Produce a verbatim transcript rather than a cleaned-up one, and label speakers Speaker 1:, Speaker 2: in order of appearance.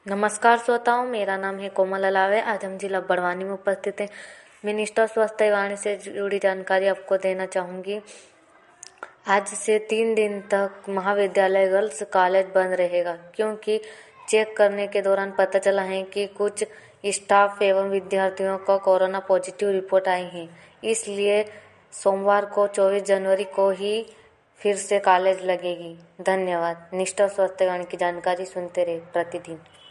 Speaker 1: नमस्कार श्रोताओं, मेरा नाम है कोमल अलावे। आज हम जिला बड़वानी में उपस्थित हैं। मिनिस्टर स्वास्थ्य वाणी से जुड़ी जानकारी आपको देना चाहूँगी। आज से तीन दिन तक महाविद्यालय गर्ल्स कॉलेज बंद रहेगा, क्योंकि चेक करने के दौरान पता चला है कि कुछ स्टाफ एवं विद्यार्थियों को कोरोना पॉजिटिव रिपोर्ट आई है। इसलिए सोमवार को चौबीस जनवरी को ही फिर से कॉलेज लगेगी। धन्यवाद। निष्ठा स्वास्थ्य वाणी की जानकारी सुनते रहे प्रतिदिन।